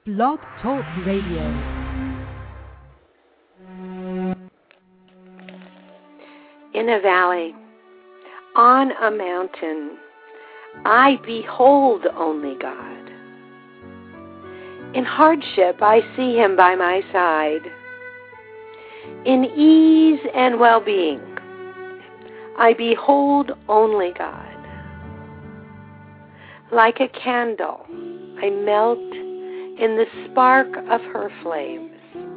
Blog Talk Radio. In a valley, on a mountain, I behold only God. In hardship, I see Him by my side. In ease and well-being, I behold only God. Like a candle, I melt in the spark of her flames.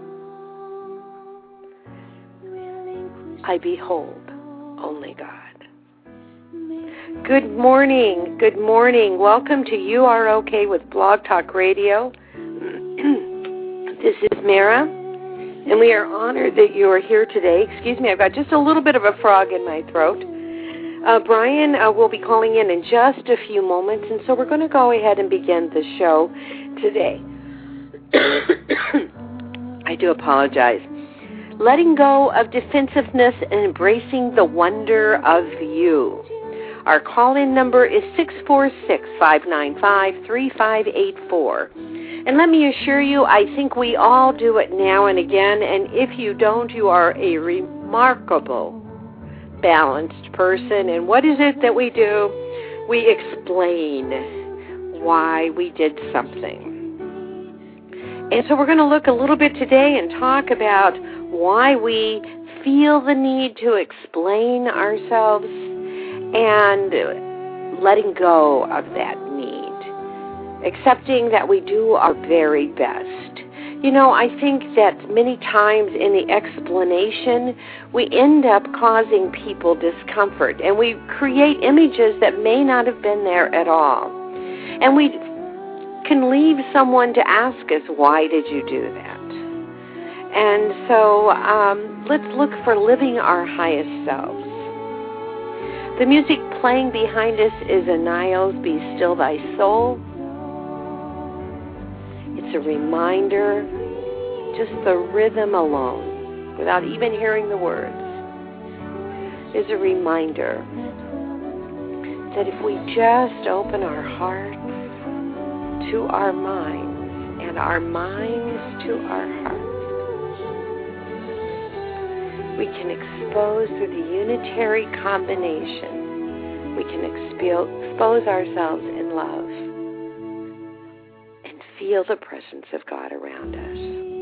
I behold only God. Good morning. Good morning. Welcome to You Are Okay with Blog Talk Radio. This is Mara, and we are honored that you are here today. Excuse me, I've got just a little bit of a frog in my throat. Brian will be calling in just a few moments, and so we're going to go ahead and begin the show today. I do apologize. Letting go of defensiveness and embracing the wonder of you. Our call-in number is 646-595-3584. And let me assure you, I think we all do it now and again, and if you don't, you are a remarkable, balanced person. And what is it that we do? We explain why we did something. And so we're going to look a little bit today and talk about why we feel the need to explain ourselves and letting go of that need, accepting that we do our very best. You know, I think that many times in the explanation, we end up causing people discomfort, and we create images that may not have been there at all. And we can leave someone to ask us, why did you do that? And so let's look for living our highest selves. The music playing behind us is Aniles, Be Still Thy Soul. It's a reminder, just the rhythm alone, without even hearing the words, is a reminder that if we just open our hearts to our minds and our minds to our hearts, we can expose through the unitary combination, we can expose ourselves in love and feel the presence of God around us.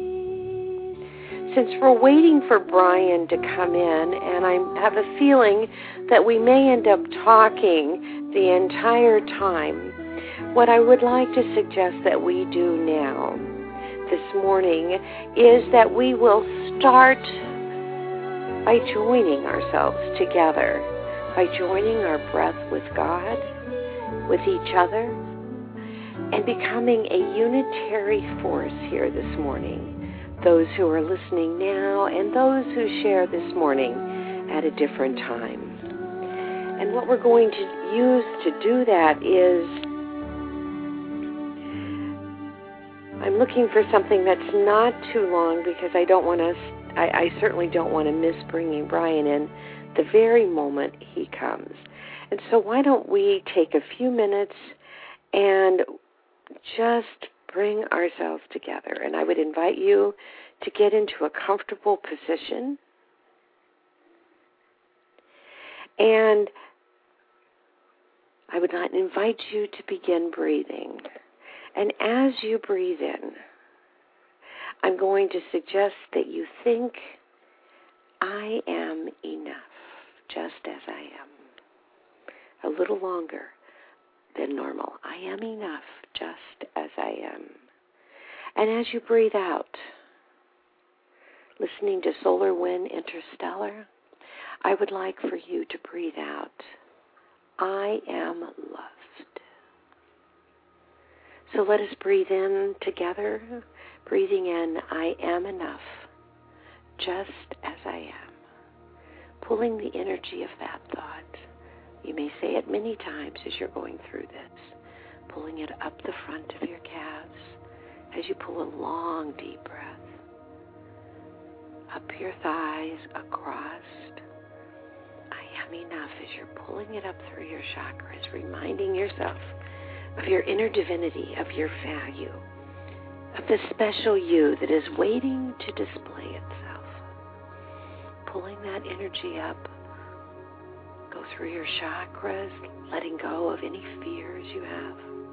Since we're waiting for Brian to come in, and I have a feeling that we may end up talking the entire time, what I would like to suggest that we do now, this morning, is that we will start by joining ourselves together, by joining our breath with God, with each other, and becoming a unitary force here this morning. Those who are listening now and those who share this morning at a different time. And what we're going to use to do that is, I'm looking for something that's not too long because I certainly don't want to miss bringing Brian in the very moment he comes. And so why don't we take a few minutes and just bring ourselves together. And I would invite you to get into a comfortable position. And I would invite you to begin breathing. And as you breathe in, I'm going to suggest that you think, I am enough, just as I am. A little longer than normal. I am enough, just as I am. And as you breathe out, listening to Solar Wind Interstellar, I would like for you to breathe out, I am loved. So let us breathe in together, breathing in, I am enough, just as I am. Pulling the energy of that thought. You may say it many times as you're going through this. Pulling it up the front of your calves as you pull a long, deep breath. Up your thighs, across. I am enough as you're pulling it up through your chakras, reminding yourself of your inner divinity, of your value, of the special you that is waiting to display itself. Pulling that energy up, go through your chakras, letting go of any fears you have.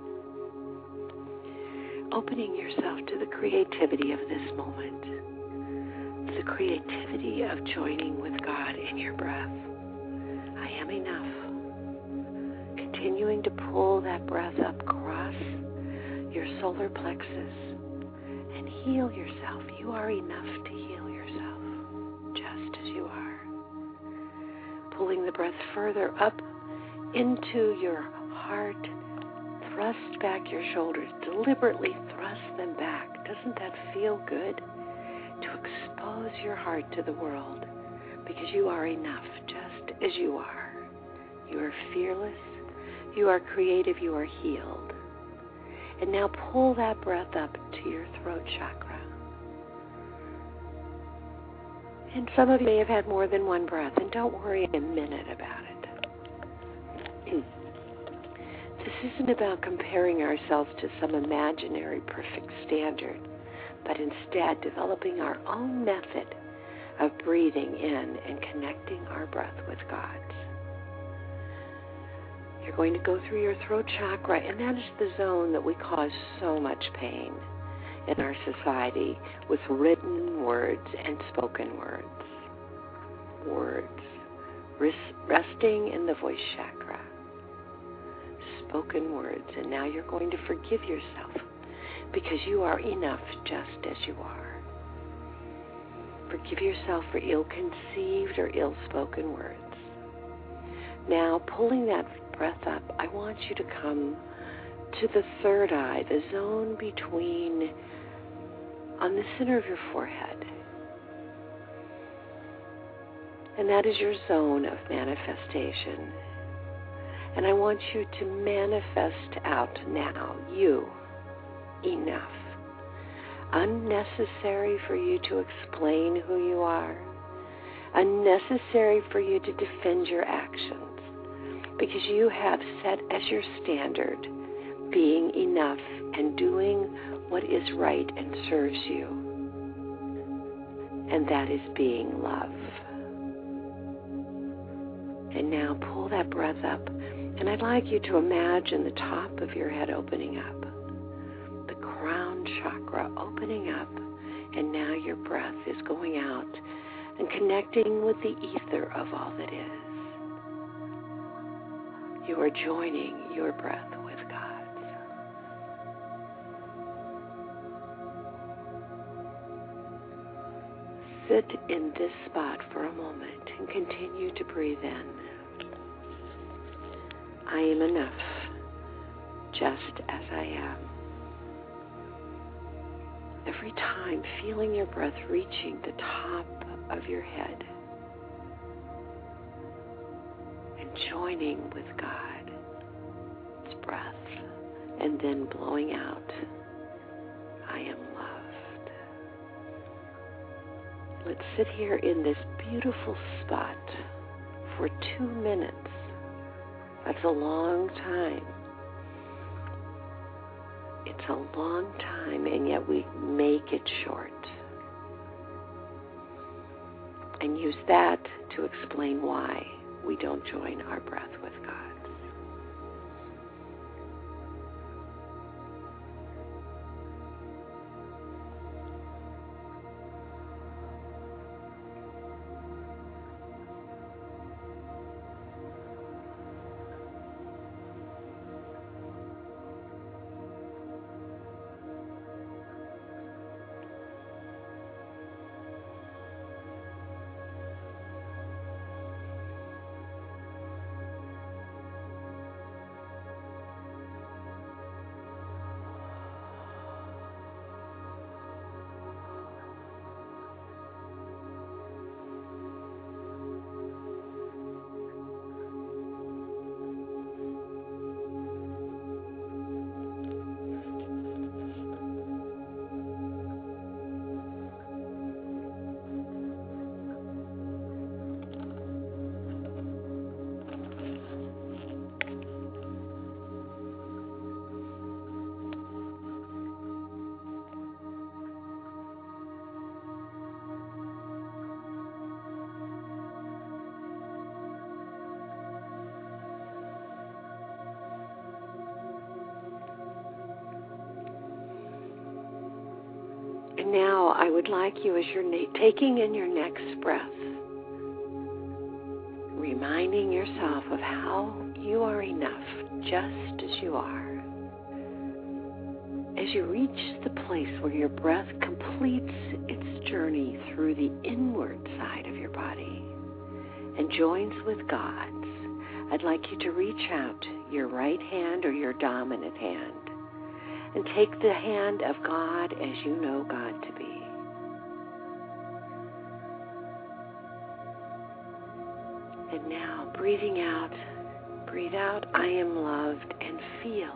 Opening yourself to the creativity of this moment, to the creativity of joining with God in your breath. I am enough. Continuing to pull that breath up across your solar plexus and heal yourself. You are enough to heal yourself, just as you are. Pulling the breath further up into your heart. Thrust back your shoulders. Deliberately thrust them back. Doesn't that feel good? To expose your heart to the world, because you are enough, just as you are. You are fearless. You are creative. You are healed. And now pull that breath up to your throat chakra. And some of you may have had more than one breath, and don't worry a minute about it. This isn't about comparing ourselves to some imaginary perfect standard, but instead developing our own method of breathing in and connecting our breath with God's. You're going to go through your throat chakra, and that is the zone that we cause so much pain in our society with written words and spoken words. Words resting in the voice chakra. Spoken words. And now you're going to forgive yourself because you are enough just as you are. Forgive yourself for ill-conceived or ill-spoken words. Now, pulling that breath up, I want you to come to the third eye, the zone between, on the center of your forehead. And that is your zone of manifestation. And I want you to manifest out now, you, enough. Unnecessary for you to explain who you are. Unnecessary for you to defend your actions. Because you have set as your standard being enough and doing what is right and serves you. And that is being love. And now pull that breath up. And I'd like you to imagine the top of your head opening up. The crown chakra opening up. And now your breath is going out and connecting with the ether of all that is. You are joining your breath with God's. Sit in this spot for a moment and continue to breathe in. I am enough, just as I am. Every time feeling your breath reaching the top of your head and joining with God's breath and then blowing out, I am loved. Let's sit here in this beautiful spot for 2 minutes. That's a long time. It's a long time, and yet we make it short. And use that to explain why we don't join our breath with God. And now I would like you, as you're taking in your next breath, reminding yourself of how you are enough just as you are. As you reach the place where your breath completes its journey through the inward side of your body and joins with God's, I'd like you to reach out your right hand or your dominant hand and take the hand of God as you know God to be. And now, breathing out, breathe out, I am loved, and feel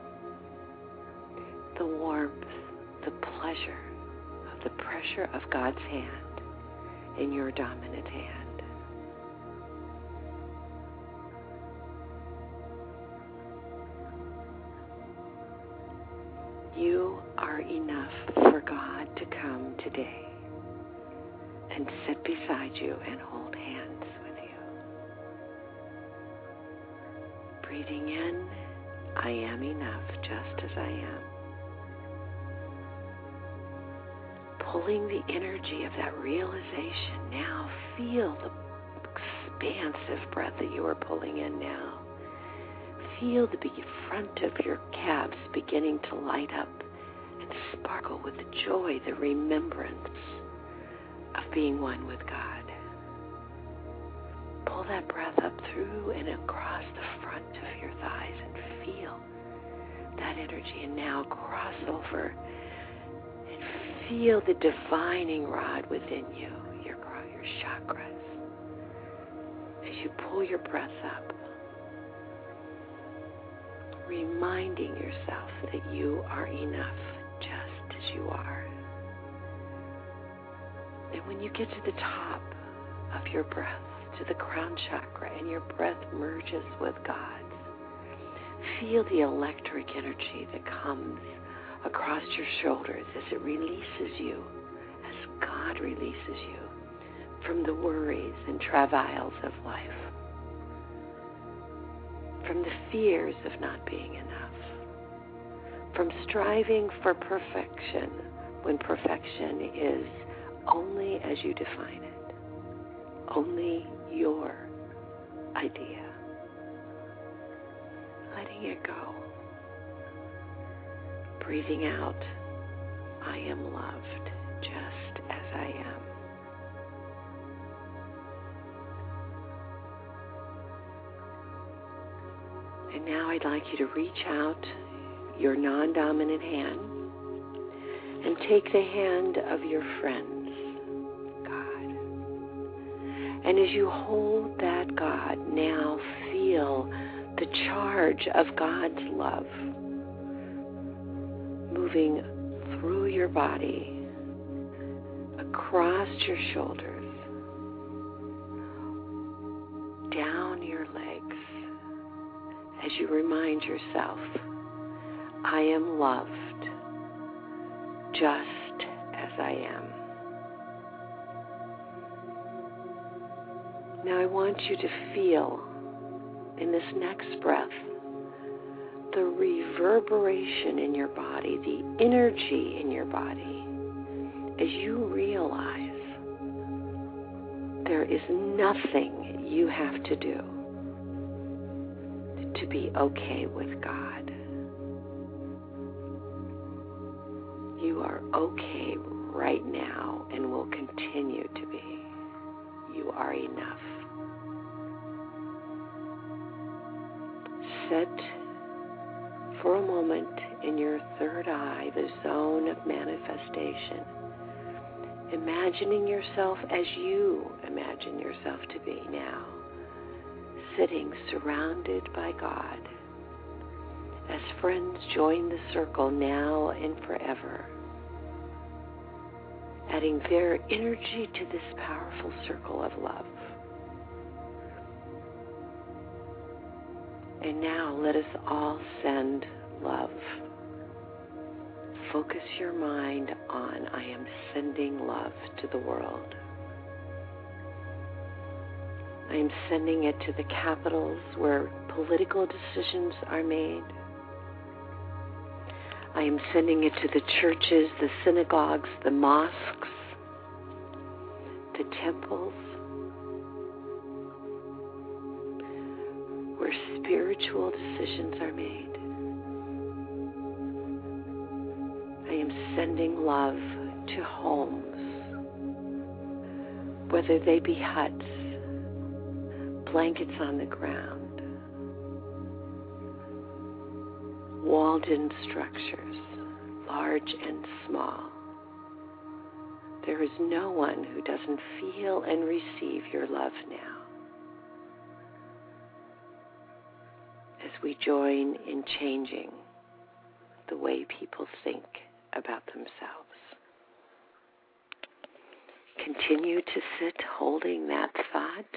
the warmth, the pleasure of the pressure of God's hand in your dominant hand. You are enough for God to come today and sit beside you and hold hands with you. Breathing in, I am enough just as I am. Pulling the energy of that realization now, feel the expansive breath that you are pulling in now. Feel the front of your calves beginning to light up and sparkle with the joy, the remembrance of being one with God. Pull that breath up through and across the front of your thighs and feel that energy. And now cross over and feel the divining rod within you, your chakras. As you pull your breath up, reminding yourself that you are enough just as you are. And when you get to the top of your breath, to the crown chakra, and your breath merges with God's, feel the electric energy that comes across your shoulders as it releases you, as God releases you from the worries and travails of life, from the fears of not being enough, from striving for perfection when perfection is only as you define it, only your idea. Letting it go. Breathing out, I am loved just as I am. And now I'd like you to reach out your non-dominant hand and take the hand of your friends, God. And as you hold that, God, now feel the charge of God's love moving through your body, across your shoulders, down your legs, as you remind yourself, I am loved just as I am. Now I want you to feel in this next breath the reverberation in your body, the energy in your body, as you realize there is nothing you have to do to be okay with God. You are okay right now and will continue to be. You are enough. Sit for a moment in your third eye, the zone of manifestation, imagining yourself as you imagine yourself to be now, sitting surrounded by God. As friends join the circle now and forever, adding their energy to this powerful circle of love. And now let us all send love. Focus your mind on, I am sending love to the world. I am sending it to the capitals where political decisions are made. I am sending it to the churches, the synagogues, the mosques, the temples, where spiritual decisions are made. I am sending love to homes, whether they be huts, blankets on the ground, walled-in structures, large and small. There is no one who doesn't feel and receive your love now. As we join in changing the way people think about themselves. Continue to sit holding that thought.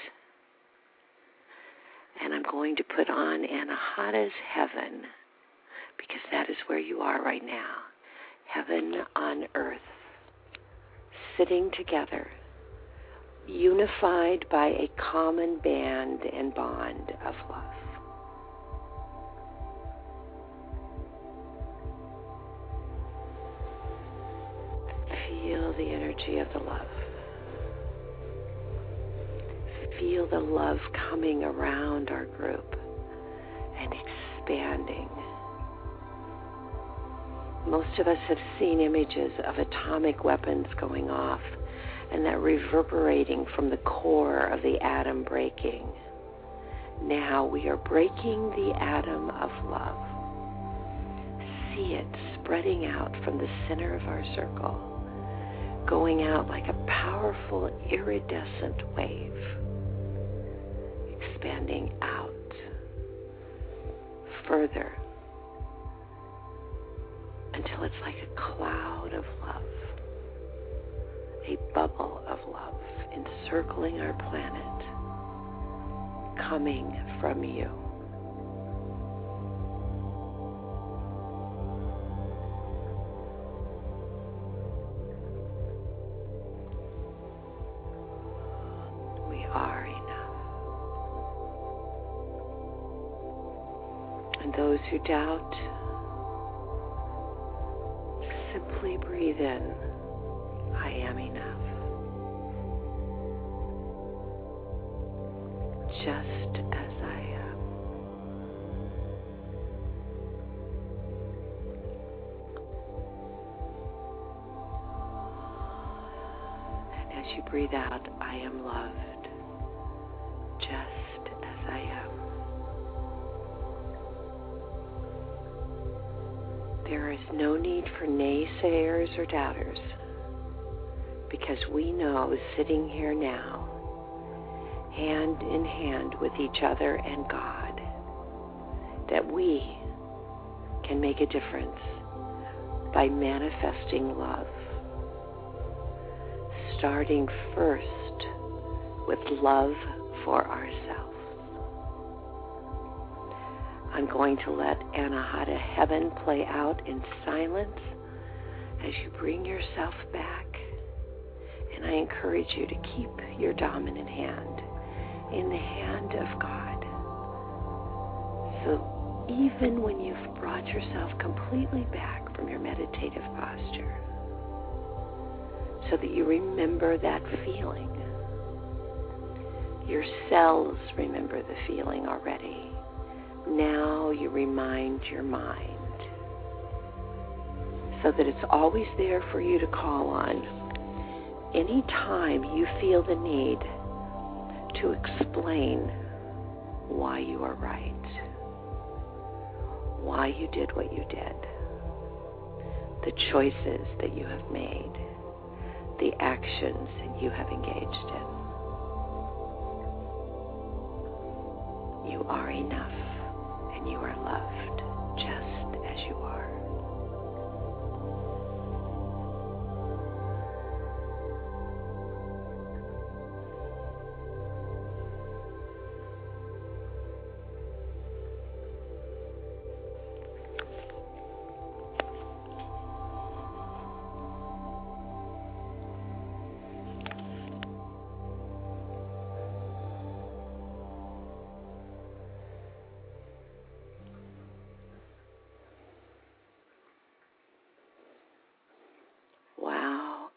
And I'm going to put on Anahata's Heaven, because that is where you are right now. Heaven on earth. Sitting together, unified by a common band and bond of love. Feel the energy of the love. Feel the love coming around our group and expanding. Most of us have seen images of atomic weapons going off and that reverberating from the core of the atom breaking. Now we are breaking the atom of love. See it spreading out from the center of our circle, going out like a powerful iridescent wave, expanding out further until it's like a cloud of love, a bubble of love encircling our planet, coming from you. We are enough. And those who doubt, simply breathe in, I am enough. Just as I am. And as you breathe out, I am loved, just as I am. There is no need for naysayers or doubters, because we know sitting here now, hand in hand with each other and God, that we can make a difference by manifesting love, starting first with love for ourselves. I'm going to let Anahata Heaven play out in silence as you bring yourself back. And I encourage you to keep your dominant hand in the hand of God. So even when you've brought yourself completely back from your meditative posture, so that you remember that feeling. Your cells remember the feeling already. Now you remind your mind so that it's always there for you to call on. Anytime you feel the need to explain why you are right, why you did what you did, the choices that you have made, the actions that you have engaged in. You are enough. And you are loved just as you are.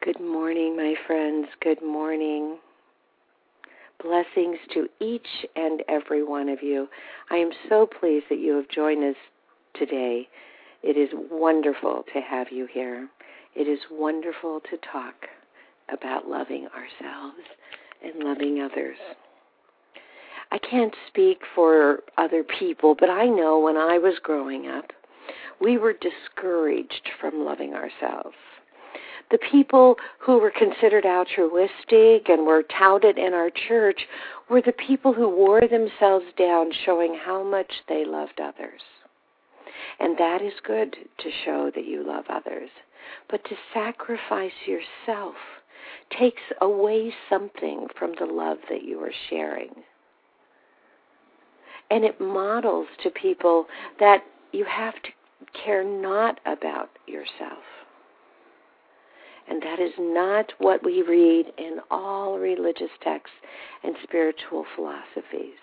Good morning, my friends. Good morning. Blessings to each and every one of you. I am so pleased that you have joined us today. It is wonderful to have you here. It is wonderful to talk about loving ourselves and loving others. I can't speak for other people, but I know when I was growing up, we were discouraged from loving ourselves. The people who were considered altruistic and were touted in our church were the people who wore themselves down, showing how much they loved others. And that is good to show that you love others. But to sacrifice yourself takes away something from the love that you are sharing. And it models to people that you have to care not about yourself. And that is not what we read in all religious texts and spiritual philosophies.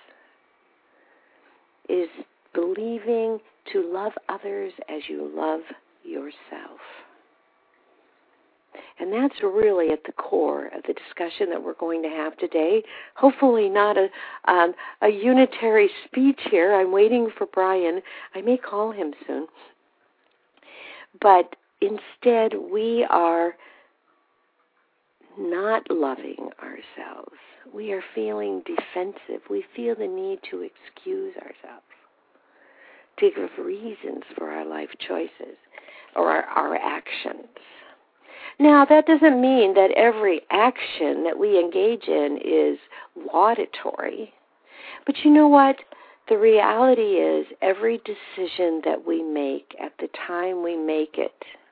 It is believing to love others as you love yourself. And that's really at the core of the discussion that we're going to have today. Hopefully not a unitary speech here. I'm waiting for Brian. I may call him soon. But instead, we are not loving ourselves. We are feeling defensive. We feel the need to excuse ourselves, to give reasons for our life choices or our actions. Now, that doesn't mean that every action that we engage in is laudatory. But you know what? The reality is every decision that we make at the time we make it,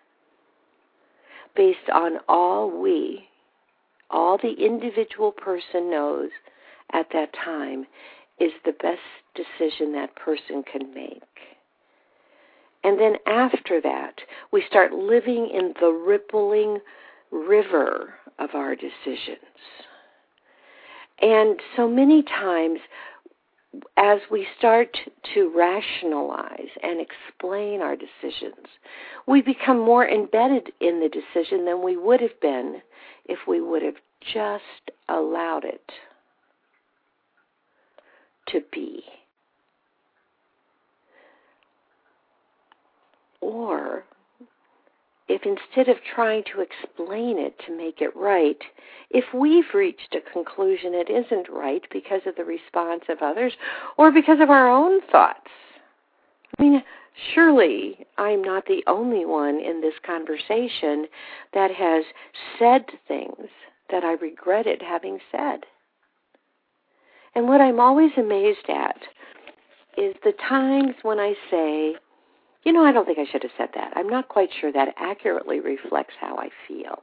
based on all the individual person knows at that time, is the best decision that person can make. And then after that, we start living in the rippling river of our decisions. And so many times, as we start to rationalize and explain our decisions, we become more embedded in the decision than we would have been if we would have just allowed it to be. Or if instead of trying to explain it to make it right, if we've reached a conclusion it isn't right because of the response of others or because of our own thoughts. I mean, surely I'm not the only one in this conversation that has said things that I regretted having said. And what I'm always amazed at is the times when I say, I don't think I should have said that. I'm not quite sure that accurately reflects how I feel.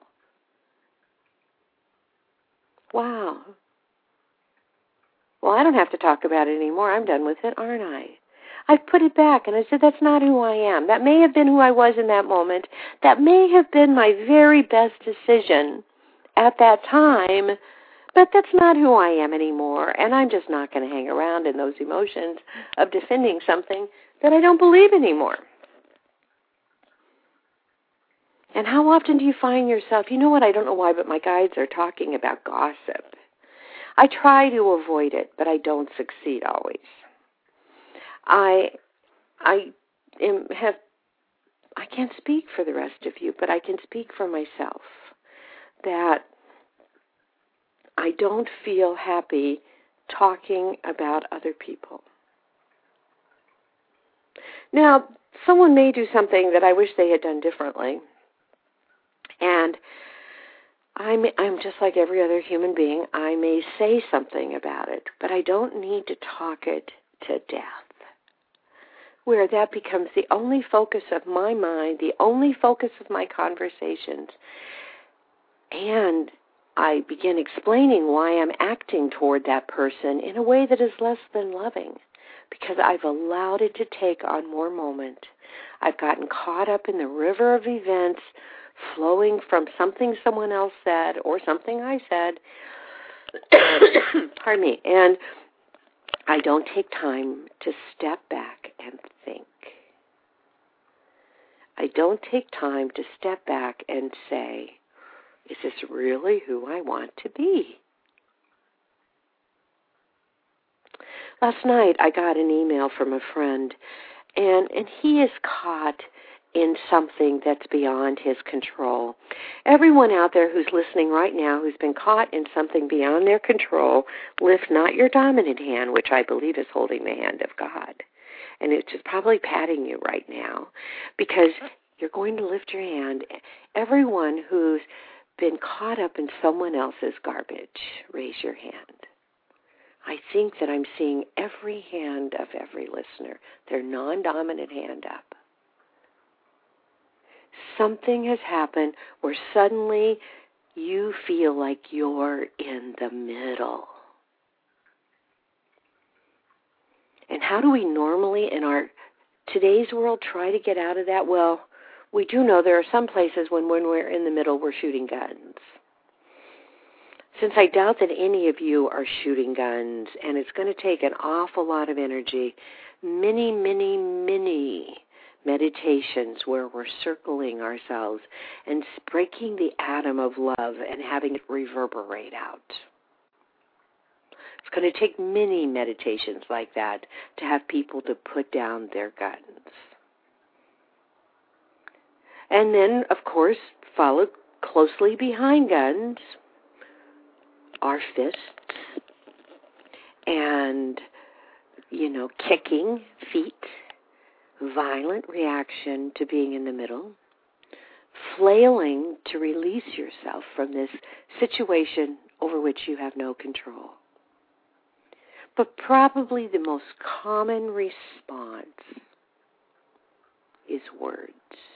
Wow. Well, I don't have to talk about it anymore. I'm done with it, aren't I? I've put it back, and I said, that's not who I am. That may have been who I was in that moment. That may have been my very best decision at that time, but that's not who I am anymore, and I'm just not going to hang around in those emotions of defending something that I don't believe anymore. And how often do you find yourself, you know what, I don't know why, but my guides are talking about gossip. I try to avoid it, but I don't succeed always. I can't speak for the rest of you, but I can speak for myself that I don't feel happy talking about other people. Now, someone may do something that I wish they had done differently. And I'm just like every other human being. I may say something about it, but I don't need to talk it to death, where that becomes the only focus of my mind, the only focus of my conversations. And I begin explaining why I'm acting toward that person in a way that is less than loving, because I've allowed it to take on more moment. I've gotten caught up in the river of events flowing from something someone else said or something I said. Pardon me. And I don't take time to step back and think. I don't take time to step back and say, Is this really who I want to be? Last night I got an email from a friend, and he is caught in something that's beyond his control. Everyone out there who's listening right now who's been caught in something beyond their control, lift not your dominant hand, which I believe is holding the hand of God. And it's just probably patting you right now, because you're going to lift your hand. Everyone who's been caught up in someone else's garbage, raise your hand. I think that I'm seeing every hand of every listener, their non-dominant hand up. Something has happened where suddenly you feel like you're in the middle. And how do we normally in our today's world try to get out of that? Well, we do know there are some places when we're in the middle, we're shooting guns. Since I doubt that any of you are shooting guns, and it's going to take an awful lot of energy, many meditations where we're circling ourselves and breaking the atom of love and having it reverberate out. It's going to take many meditations like that to have people to put down their guns. And then, of course, followed closely behind guns are fists and, kicking feet, violent reaction to being in the middle, flailing to release yourself from this situation over which you have no control. But probably the most common response is words.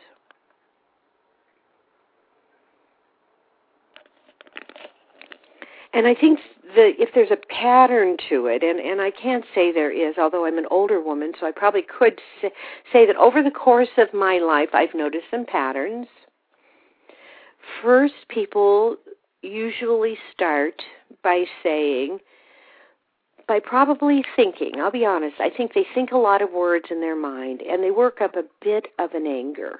And I think if there's a pattern to it, and I can't say there is, although I'm an older woman, so I probably could say that over the course of my life, I've noticed some patterns. First, people usually start by probably thinking. I'll be honest, I think they think a lot of words in their mind, and they work up a bit of an anger.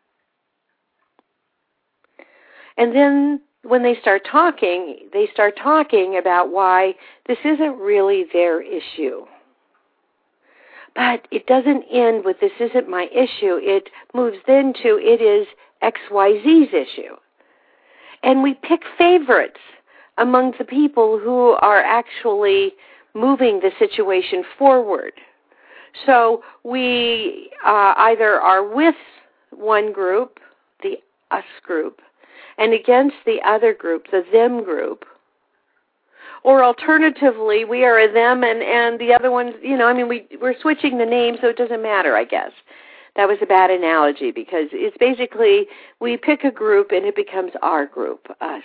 And then when they start talking about why this isn't really their issue. But it doesn't end with this isn't my issue. It moves into it is XYZ's issue. And we pick favorites among the people who are actually moving the situation forward. So we either are with one group, the us group, and against the other group, the them group. Or alternatively, we are a them and the other ones, we're switching the name, so it doesn't matter, I guess. That was a bad analogy because it's basically we pick a group and it becomes our group, us.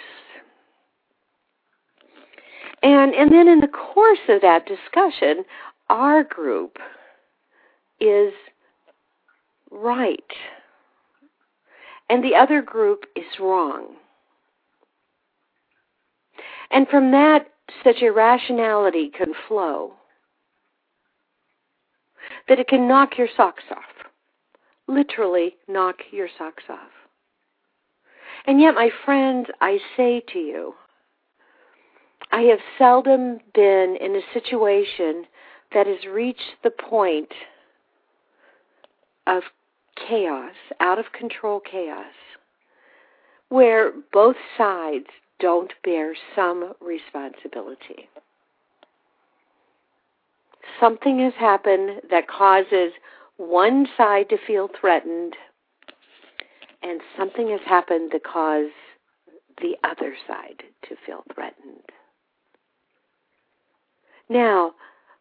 And then in the course of that discussion, our group is right. And the other group is wrong. And from that, such irrationality can flow that it can knock your socks off. Literally knock your socks off. And yet, my friends, I say to you, I have seldom been in a situation that has reached the point of chaos, out of control chaos, where both sides don't bear some responsibility. Something has happened that causes one side to feel threatened, and something has happened that causes the other side to feel threatened. Now,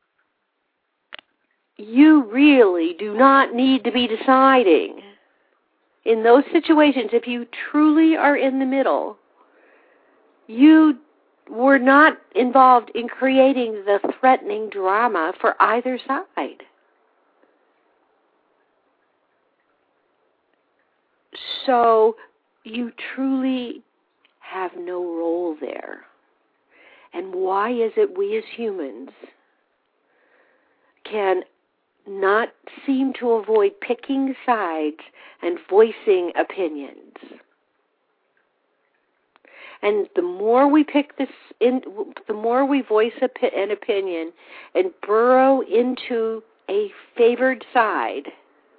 you really do not need to be deciding. In those situations, if you truly are in the middle, you were not involved in creating the threatening drama for either side. So you truly have no role there. And why is it we as humans can not seem to avoid picking sides and voicing opinions? And the more we pick this in, the more we voice an opinion and burrow into a favored side,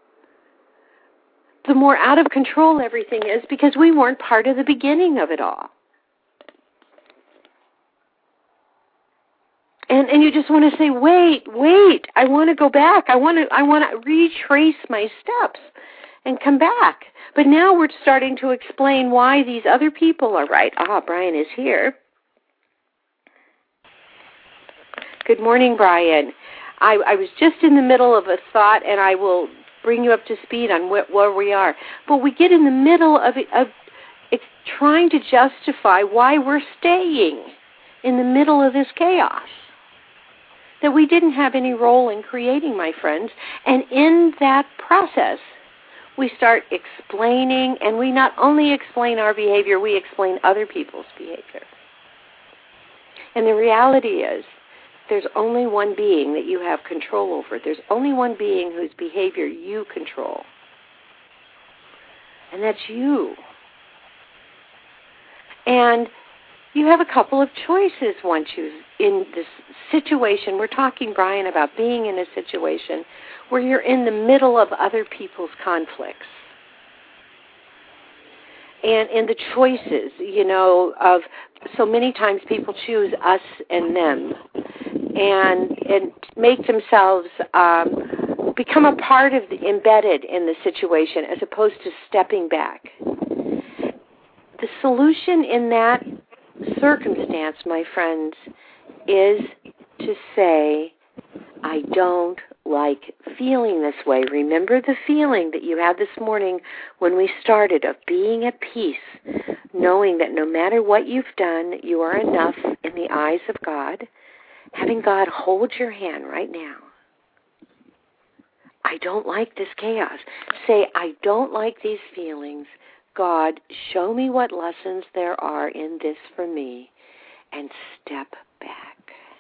the more out of control everything is, because we weren't part of the beginning of it all. And you just want to say, wait, I want to go back. I want to retrace my steps and come back. But now we're starting to explain why these other people are right. Brian is here. Good morning, Brian. I was just in the middle of a thought, and I will bring you up to speed on where we are. But we get in the middle of trying to justify why we're staying in the middle of this chaos that we didn't have any role in creating, my friends. And in that process, we start explaining, and we not only explain our behavior, we explain other people's behavior. And the reality is, there's only one being that you have control over. There's only one being whose behavior you control. And that's you. And you have a couple of choices once you're in this situation. We're talking, Brian, about being in a situation where you're in the middle of other people's conflicts. And in the choices, of so many times people choose us and them and make themselves become a part of embedded in the situation as opposed to stepping back. The solution in that circumstance, my friends, is to say, I don't like feeling this way. Remember the feeling that you had this morning when we started of being at peace, knowing that no matter what you've done, you are enough in the eyes of God, having God hold your hand right now. I don't like this chaos. Say, I don't like these feelings. God, show me what lessons there are in this for me, and step back.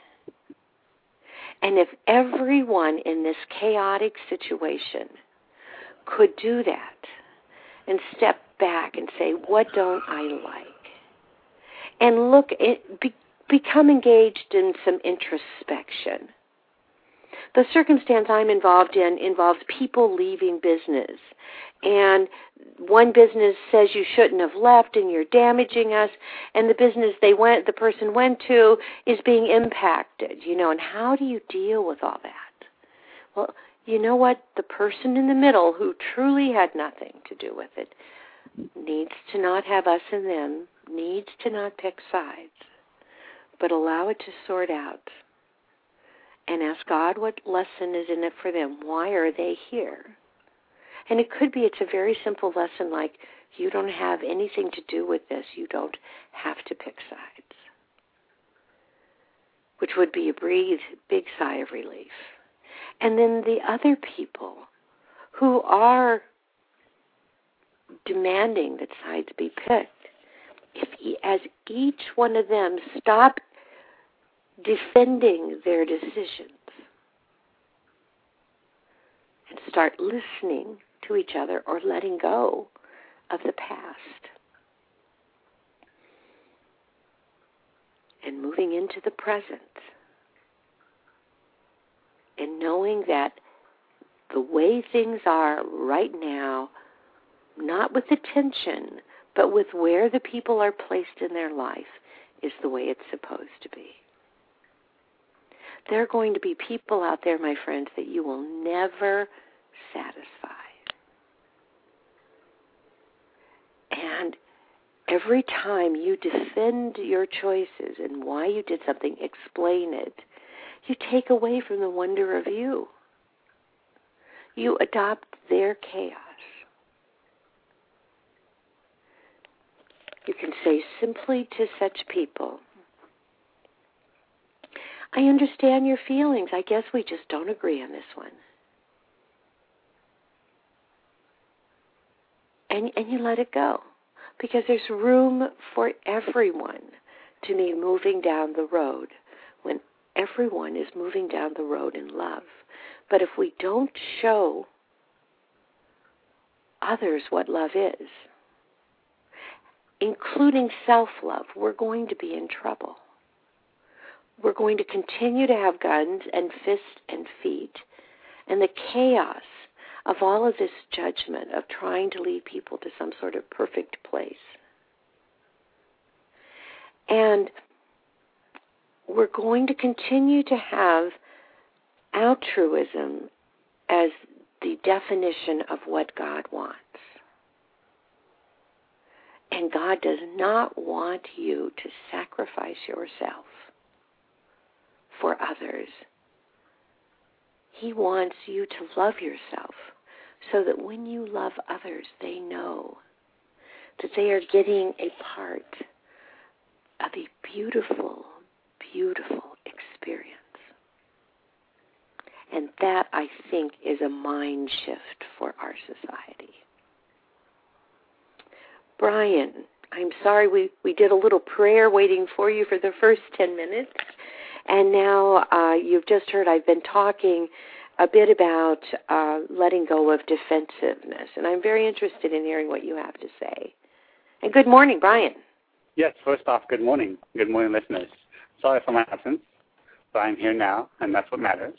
And if everyone in this chaotic situation could do that and step back and say, what don't I like? And become engaged in some introspection. The circumstance I'm involved in involves people leaving business. And one business says you shouldn't have left and you're damaging us, and the business the person went to is being impacted, and how do you deal with all that? Well, you know what? The person in the middle who truly had nothing to do with it needs to not have us and them, needs to not pick sides, but allow it to sort out and ask God what lesson is in it for them. Why are they here? And it could be it's a very simple lesson like, you don't have anything to do with this. You don't have to pick sides. Which would be a big sigh of relief. And then the other people who are demanding that sides be picked, as each one of them stop defending their decisions and start listening to each other or letting go of the past and moving into the present and knowing that the way things are right now, not with the tension, but with where the people are placed in their life, is the way it's supposed to be. There are going to be people out there, my friends, that you will never satisfy. And every time you defend your choices and why you did something, explain it, you take away from the wonder of you. You adopt their chaos. You can say simply to such people, I understand your feelings. I guess we just don't agree on this one. And you let it go. Because there's room for everyone to be moving down the road when everyone is moving down the road in love. But if we don't show others what love is, including self-love, we're going to be in trouble. We're going to continue to have guns and fists and feet, and the chaos of all of this judgment of trying to lead people to some sort of perfect place. And we're going to continue to have altruism as the definition of what God wants. And God does not want you to sacrifice yourself for others. He wants you to love yourself so that when you love others, they know that they are getting a part of a beautiful, beautiful experience. And that, I think, is a mind shift for our society. Brian, I'm sorry we did a little prayer waiting for you for the first 10 minutes. And now you've just heard I've been talking a bit about letting go of defensiveness. And I'm very interested in hearing what you have to say. And good morning, Brian. Yes, first off, good morning. Good morning, listeners. Sorry for my absence, but I'm here now, and that's what matters.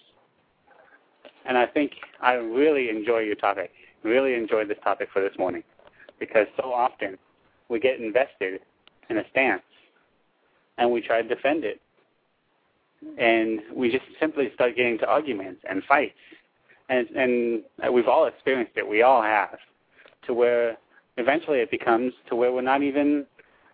And I think I really enjoy your topic, really enjoyed this topic for this morning, because so often we get invested in a stance, and we try to defend it. And we just simply start getting into arguments and fights. And we've all experienced it, we all have, to where eventually it becomes to where we're not even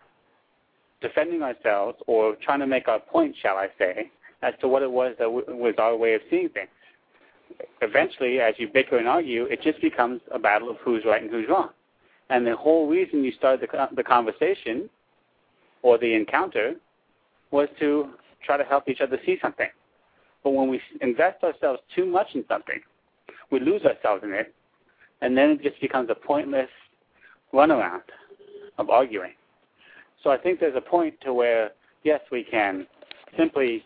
defending ourselves or trying to make our point, shall I say, as to what it was that was our way of seeing things. Eventually, as you bicker and argue, it just becomes a battle of who's right and who's wrong. And the whole reason you started the conversation or the encounter was to try to help each other see something. But when we invest ourselves too much in something, we lose ourselves in it, and then it just becomes a pointless runaround of arguing. So I think there's a point to where, yes, we can simply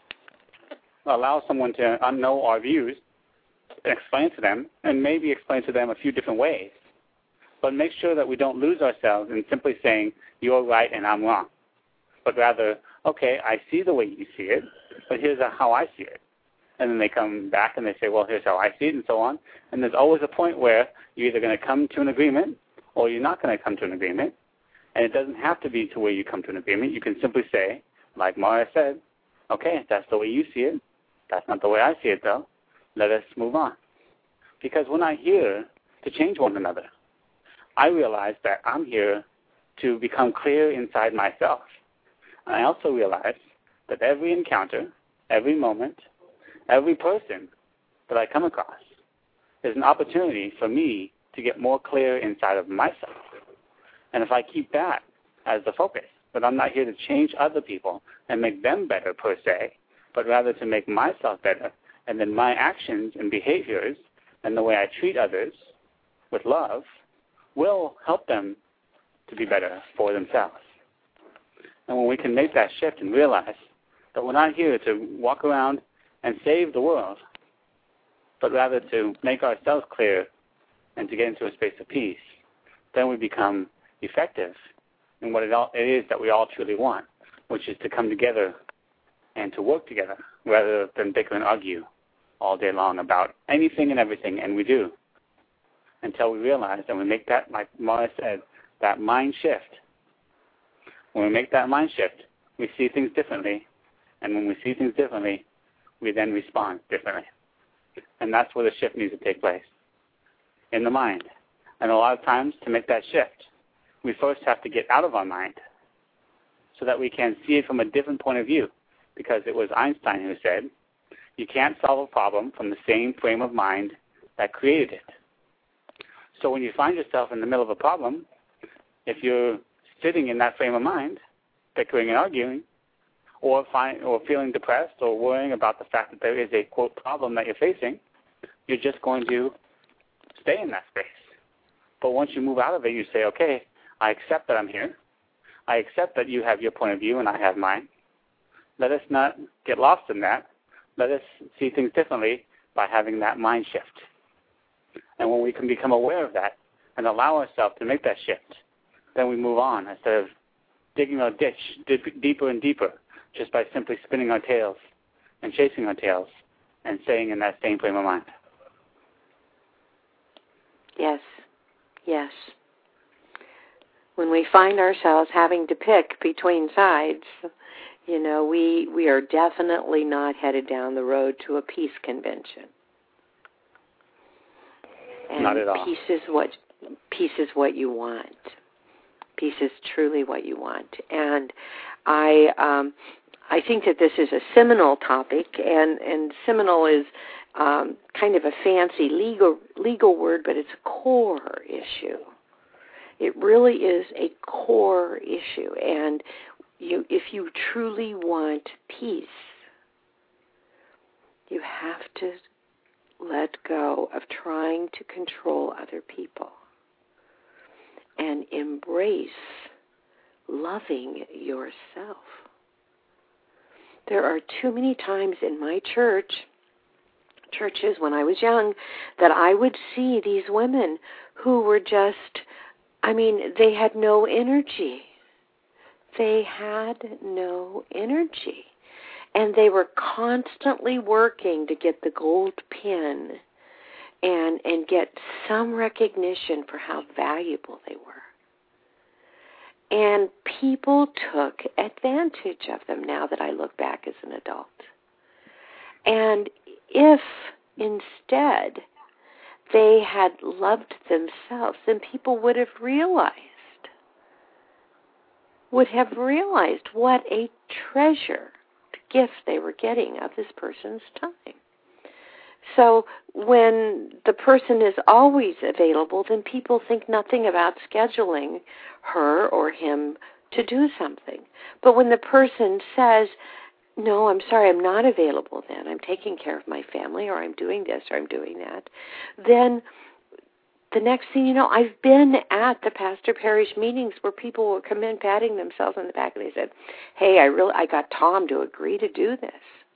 allow someone to know our views, explain to them, and maybe explain to them a few different ways. But make sure that we don't lose ourselves in simply saying, you're right and I'm wrong. But rather, okay, I see the way you see it, but here's how I see it. And then they come back and they say, well, here's how I see it, and so on. And there's always a point where you're either going to come to an agreement or you're not going to come to an agreement. And it doesn't have to be to where you come to an agreement. You can simply say, like Mara said, okay, that's the way you see it. That's not the way I see it, though. Let us move on. Because we're not here to change one another. I realize that I'm here to become clear inside myself. And I also realize that every encounter, every moment, every person that I come across is an opportunity for me to get more clear inside of myself. And if I keep that as the focus, that I'm not here to change other people and make them better per se, but rather to make myself better, and then my actions and behaviors and the way I treat others with love will help them to be better for themselves. And when we can make that shift and realize that we're not here to walk around and save the world, but rather to make ourselves clear and to get into a space of peace, then we become effective in what it is that we all truly want, which is to come together and to work together rather than bicker and argue all day long about anything and everything, and we do, until we realize and we make that, like Mara said, that mind shift. When we make that mind shift, we see things differently, and when we see things differently, we then respond differently. And that's where the shift needs to take place, in the mind. And a lot of times, to make that shift, we first have to get out of our mind so that we can see it from a different point of view, because it was Einstein who said, you can't solve a problem from the same frame of mind that created it. So when you find yourself in the middle of a problem, if you're sitting in that frame of mind, bickering and arguing, or feeling depressed or worrying about the fact that there is a, quote, problem that you're facing, you're just going to stay in that space. But once you move out of it, you say, okay, I accept that I'm here. I accept that you have your point of view and I have mine. Let us not get lost in that. Let us see things differently by having that mind shift. And when we can become aware of that and allow ourselves to make that shift, then we move on instead of digging our ditch deeper and deeper just by simply spinning our tails and chasing our tails and staying in that same frame of mind. Yes, yes. When we find ourselves having to pick between sides, we are definitely not headed down the road to a peace convention. And not at all. Peace is what you want. Peace is truly what you want. And I think that this is a seminal topic, and seminal is kind of a fancy legal word, but it's a core issue. It really is a core issue, and if you truly want peace, you have to let go of trying to control other people and embrace loving yourself. There are too many times in my churches when I was young, that I would see these women who were just, they had no energy. They had no energy. And they were constantly working to get the gold pin and get some recognition for how valuable they were. And people took advantage of them now that I look back as an adult. And if instead they had loved themselves, then people would have realized what a treasure gift they were getting of this person's time. So when the person is always available, then people think nothing about scheduling her or him to do something. But when the person says, no, I'm sorry, I'm not available then, I'm taking care of my family, or I'm doing this, or I'm doing that, then the next thing you know, I've been at the Pastor Parish meetings where people will come in patting themselves on the back and they said, hey, I got Tom to agree to do this.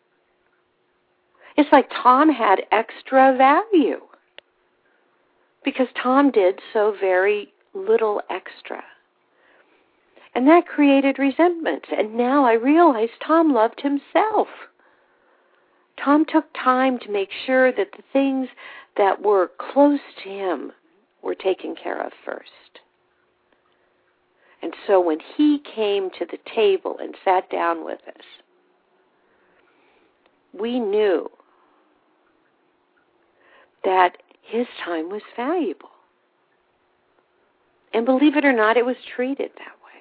It's like Tom had extra value because Tom did so very little extra. And that created resentment. And now I realize Tom loved himself. Tom took time to make sure that the things that were close to him were taken care of first. And so when he came to the table and sat down with us, we knew that his time was valuable. And believe it or not, it was treated that way.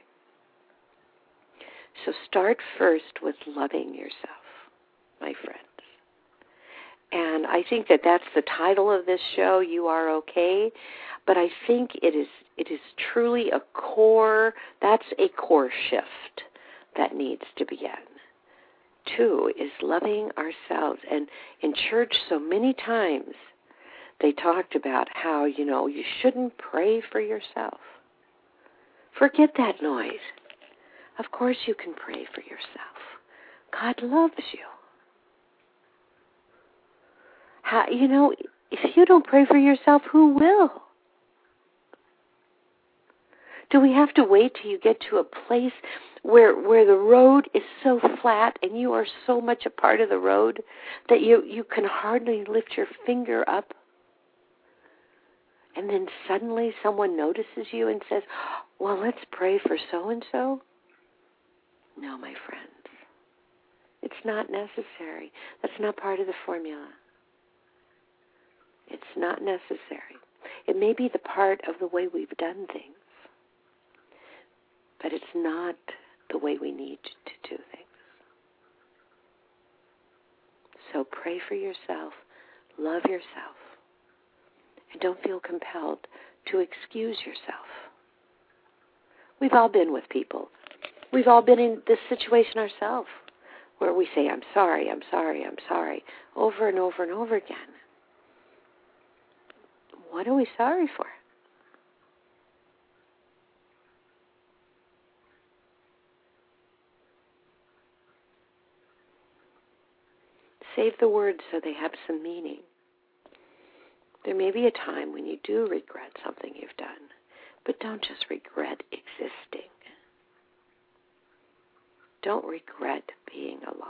So start first with loving yourself, my friends. And I think that that's the title of this show, You Are Okay. But I think it is truly a core, that's a core shift that needs to begin. 2 is loving ourselves. And in church so many times, they talked about how, you shouldn't pray for yourself. Forget that noise. Of course you can pray for yourself. God loves you. If you don't pray for yourself, who will? Do we have to wait till you get to a place where the road is so flat and you are so much a part of the road that you can hardly lift your finger up? And then suddenly someone notices you and says, well, let's pray for so-and-so? No, my friends. It's not necessary. That's not part of the formula. It's not necessary. It may be the part of the way we've done things, but it's not the way we need to do things. So pray for yourself, love yourself, and don't feel compelled to excuse yourself. We've all been with people. We've all been in this situation ourselves where we say, I'm sorry, I'm sorry, I'm sorry, over and over and over again. What are we sorry for? Save the words so they have some meaning. There may be a time when you do regret something you've done, but don't just regret existing. don't regret being alive.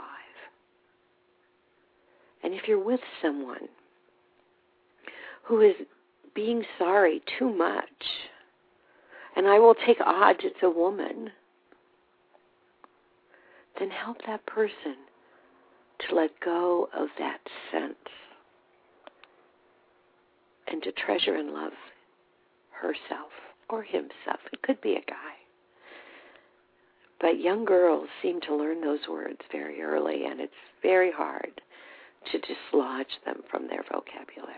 And if you're with someone who is being sorry too much, and I will take odds it's a woman, then help that person to let go of that sense and to treasure and love herself or himself. It could be a guy. But young girls seem to learn those words very early, and it's very hard to dislodge them from their vocabulary.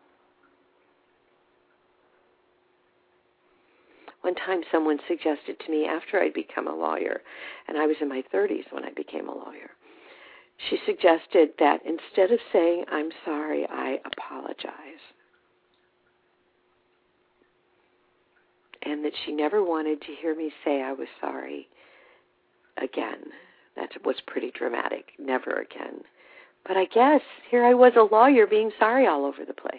One time someone suggested to me after I'd become a lawyer, and I was in my 30s when I became a lawyer, she suggested that instead of saying, I'm sorry, I apologize. And that she never wanted to hear me say I was sorry again. That was pretty dramatic. Never again. But I guess here I was a lawyer being sorry all over the place.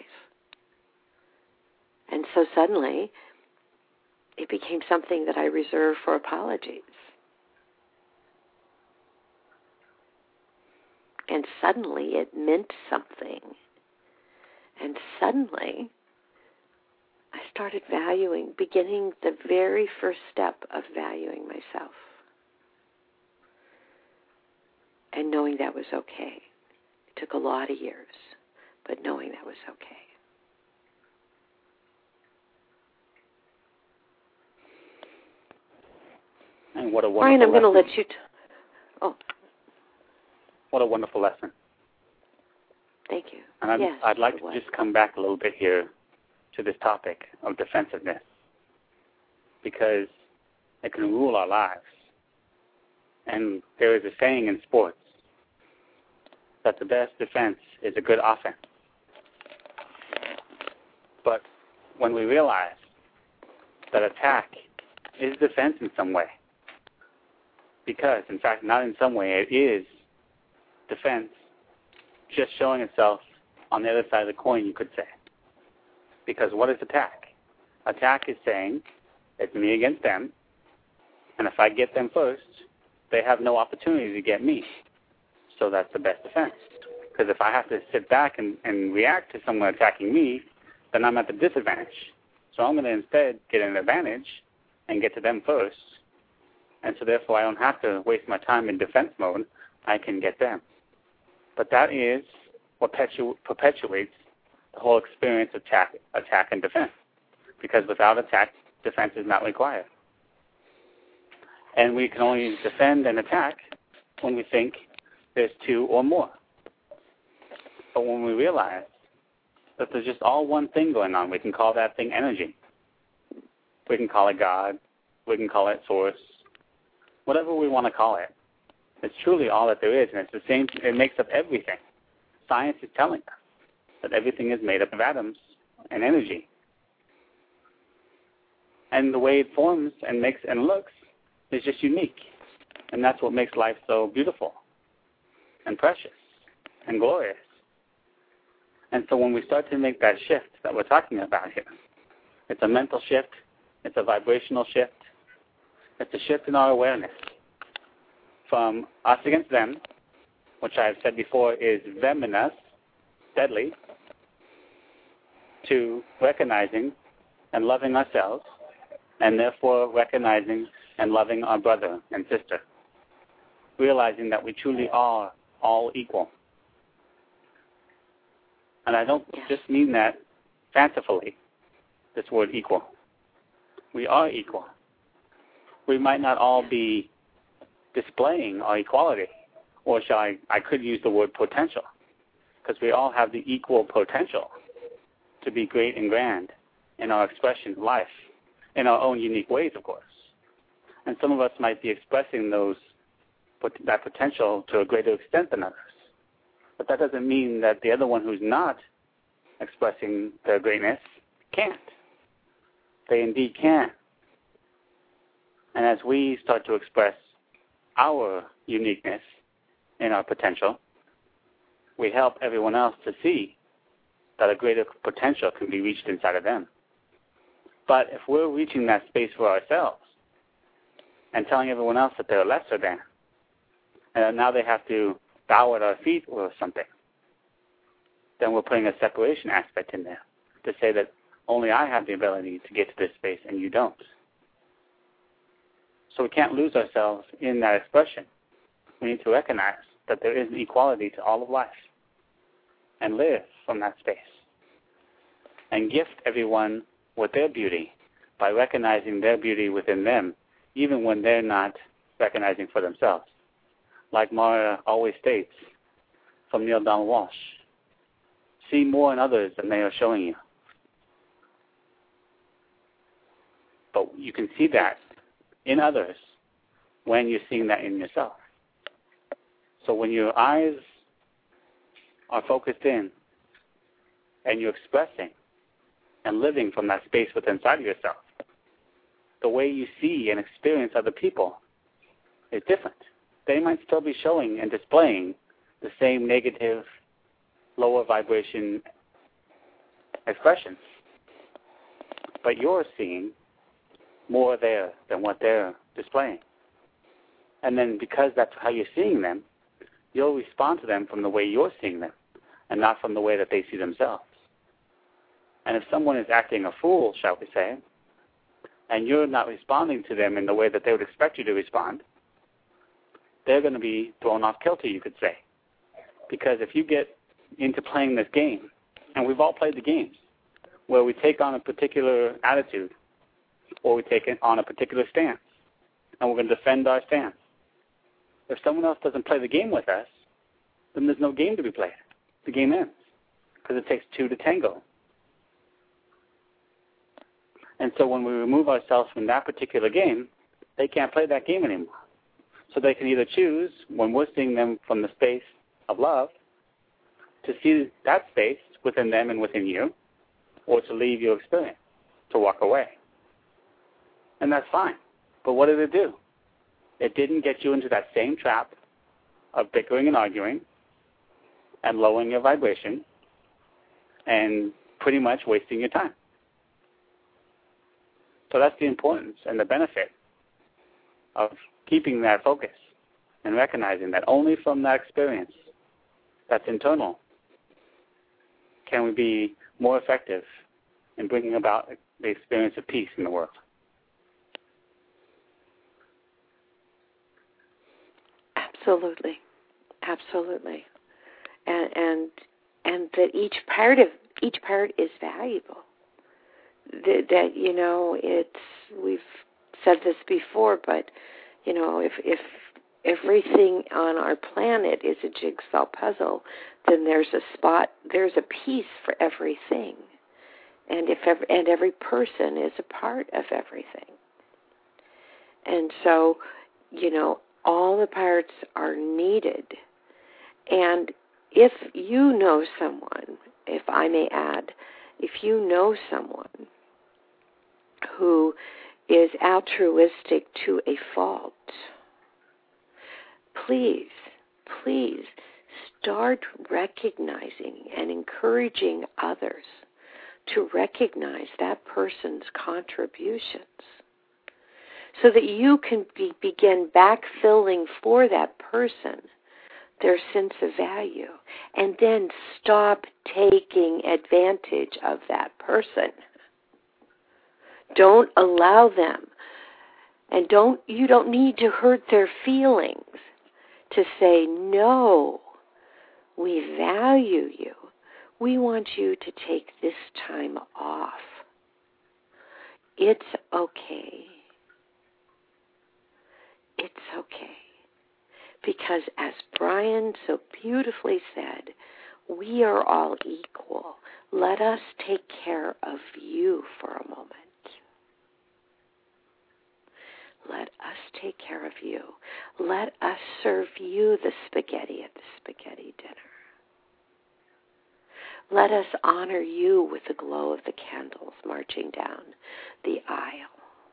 And so suddenly it became something that I reserve for apologies. And suddenly it meant something. And suddenly I started beginning the very first step of valuing myself. And knowing that was okay. It took a lot of years, but knowing that was okay. And what a wonderful Brian, I'm going to let you... What a wonderful lesson. Thank you. And yes, I'd like to just come back a little bit here to this topic of defensiveness, because it can rule our lives. And there is a saying in sports that the best defense is a good offense. But when we realize that attack is defense in some way, because, in fact, not in some way, it is defense just showing itself on the other side of the coin, you could say. Because what is attack? Attack is saying, it's me against them, and if I get them first, they have no opportunity to get me. So that's the best defense. Because if I have to sit back and react to someone attacking me, then I'm at the disadvantage. So I'm going to instead get an advantage and get to them first. And so therefore I don't have to waste my time in defense mode. I can get them. But that is what perpetuates the whole experience of attack and defense. Because without attack, defense is not required. And we can only defend and attack when we think there's two or more. But when we realize that there's just all one thing going on, we can call that thing energy. We can call it God. We can call it source. Whatever we want to call it. It's truly all that there is, and it's the same. It makes up everything. Science is telling us that everything is made up of atoms and energy. And the way it forms and makes and looks is just unique. And that's what makes life so beautiful and precious and glorious. And so when we start to make that shift that we're talking about here, it's a mental shift, it's a vibrational shift, it's a shift in our awareness from us against them, which I've said before is them and us, deadly, to recognizing and loving ourselves, and therefore recognizing and loving our brother and sister, realizing that we truly are all equal. And I don't just mean that fancifully, this word equal. We are equal. We might not all be displaying our equality, or I could use the word potential, because we all have the equal potential to be great and grand in our expression of life, in our own unique ways, of course. And some of us might be expressing that potential to a greater extent than others. But that doesn't mean that the other one who's not expressing their greatness can't. They indeed can. And as we start to express our uniqueness in our potential, we help everyone else to see that a greater potential can be reached inside of them. But if we're reaching that space for ourselves and telling everyone else that they're lesser than, and now they have to bow at our feet or something, then we're putting a separation aspect in there to say that only I have the ability to get to this space and you don't. So we can't lose ourselves in that expression. We need to recognize that there is an equality to all of life and live from that space and gift everyone with their beauty by recognizing their beauty within them, even when they're not recognizing for themselves. Like Mara always states from Neale Donald Walsch, see more in others than they are showing you. But you can see that in others when you're seeing that in yourself. So when your eyes are focused in and you're expressing and living from that space within inside of yourself, the way you see and experience other people is different. They might still be showing and displaying the same negative, lower vibration expressions, but you're seeing more there than what they're displaying. And then because that's how you're seeing them, you'll respond to them from the way you're seeing them and not from the way that they see themselves. And if someone is acting a fool, shall we say, and you're not responding to them in the way that they would expect you to respond, they're going to be thrown off kilter, you could say. Because if you get into playing this game, and we've all played the games, where we take on a particular attitude or we take on a particular stance, and we're going to defend our stance. If someone else doesn't play the game with us, then there's no game to be played. The game ends because it takes two to tango. And so when we remove ourselves from that particular game, they can't play that game anymore. So they can either choose, when we're seeing them from the space of love, to see that space within them and within you, or to leave your experience, to walk away. And that's fine. But what did it do? It didn't get you into that same trap of bickering and arguing and lowering your vibration and pretty much wasting your time. So that's the importance and the benefit of keeping that focus and recognizing that only from that experience that's internal can we be more effective in bringing about the experience of peace in the world. Absolutely, absolutely, and that each part is valuable. That you know, we've said this before, but you know, if everything on our planet is a jigsaw puzzle, then there's a piece for everything, and every person is a part of everything, and so you know, all the parts are needed. And if you know someone, if I may add, if you know someone who is altruistic to a fault, please start recognizing and encouraging others to recognize that person's contributions, so that you can begin backfilling for that person their sense of value, and then stop taking advantage of that person. Don't allow them, and you don't need to hurt their feelings to say, no, we value you. We want you to take this time off. It's okay. It's okay. Because as Brian so beautifully said, we are all equal. Let us take care of you for a moment. Let us take care of you. Let us serve you the spaghetti at the spaghetti dinner. Let us honor you with the glow of the candles marching down the aisle.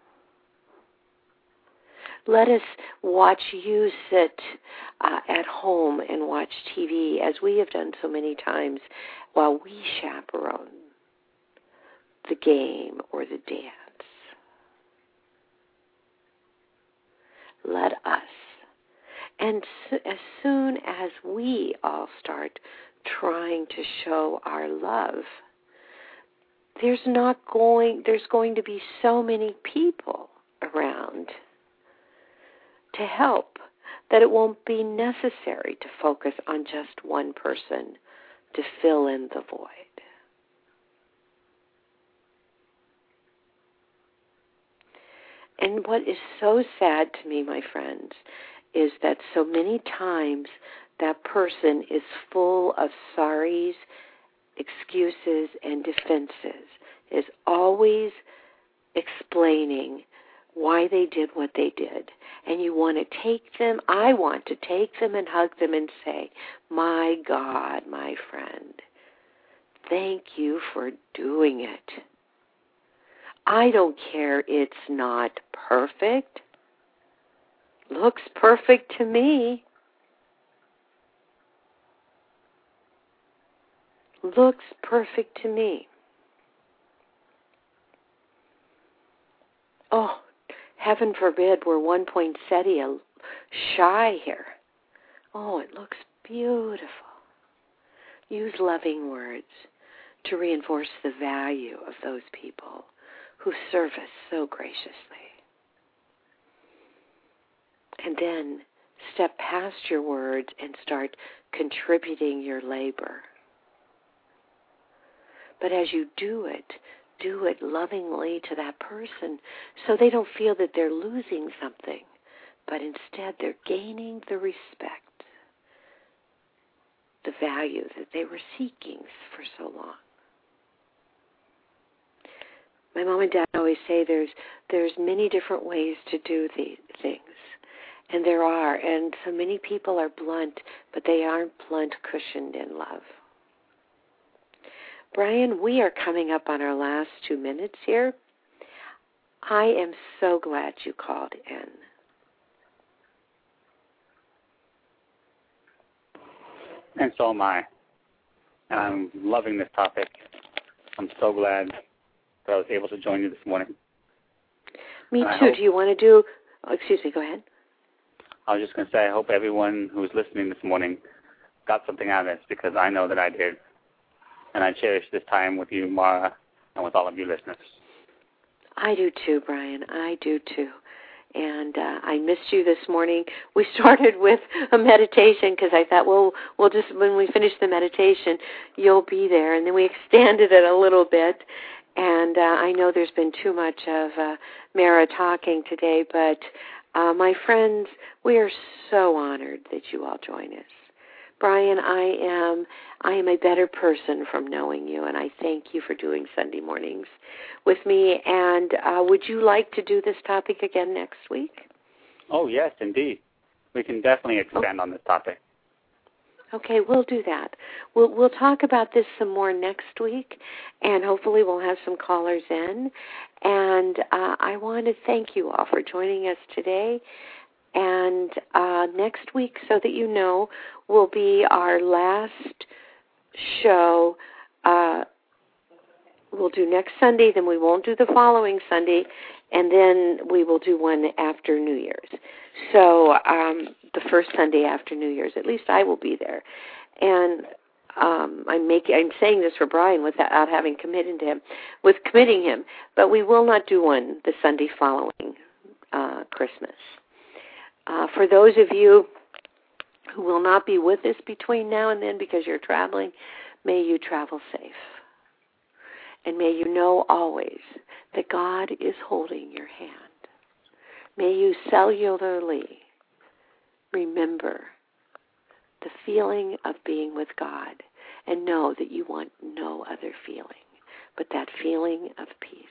Let us watch you sit at home and watch TV, as we have done so many times, while we chaperone the game or the dance. Let us. And as soon as we all start trying to show our love, there's going to be so many people around to help that it won't be necessary to focus on just one person to fill in the void. And what is so sad to me, my friends, is that so many times that person is full of sorries, excuses, and defenses, is always explaining why they did what they did. And you want to take them, I want to take them and hug them and say, my God, my friend, thank you for doing it. I don't care it's not perfect. Looks perfect to me. Looks perfect to me. Oh, heaven forbid we're one poinsettia shy here. Oh, it looks beautiful. Use loving words to reinforce the value of those people who serve us so graciously. And then step past your words and start contributing your labor. But as you do it lovingly to that person so they don't feel that they're losing something, but instead they're gaining the respect, the value that they were seeking for so long. My mom and dad always say there's many different ways to do these things. And there are. And so many people are blunt, but they aren't blunt cushioned in love. Brian, we are coming up on our last 2 minutes here. I am so glad you called in. And so am I. And I'm loving this topic. I'm so glad that I was able to join you this morning. Me too. Do you want to do... Oh, excuse me, go ahead. I was just going to say, I hope everyone who's listening this morning got something out of this, because I know that I did. And I cherish this time with you, Mara, and with all of you listeners. I do too, Brian. I do too. And I missed you this morning. We started with a meditation because I thought, well, we'll just, when we finish the meditation, you'll be there. And then we extended it a little bit. And I know there's been too much of Mara talking today, but my friends, we are so honored that you all join us. Brian, I am a better person from knowing you, and I thank you for doing Sunday mornings with me. And would you like to do this topic again next week? Oh, yes, indeed. We can definitely expand on this topic. Okay, we'll do that. We'll talk about this some more next week, and hopefully we'll have some callers in. And I want to thank you all for joining us today. And next week, so that you know, will be our last show. We'll do next Sunday, then we won't do the following Sunday, and then we will do one after New Year's. So the first Sunday after New Year's, at least I will be there. And I'm saying this for Brian without having committing him, but we will not do one the Sunday following Christmas. For those of you who will not be with us between now and then because you're traveling, may you travel safe. And may you know always that God is holding your hand. May you cellularly remember the feeling of being with God and know that you want no other feeling but that feeling of peace,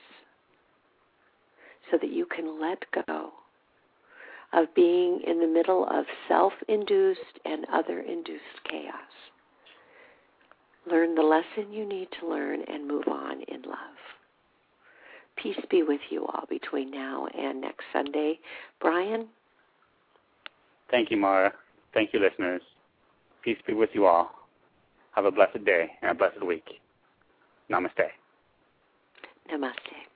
so that you can let go of being in the middle of self-induced and other-induced chaos. Learn the lesson you need to learn and move on in love. Peace be with you all between now and next Sunday. Brian? Thank you, Mara. Thank you, listeners. Peace be with you all. Have a blessed day and a blessed week. Namaste. Namaste.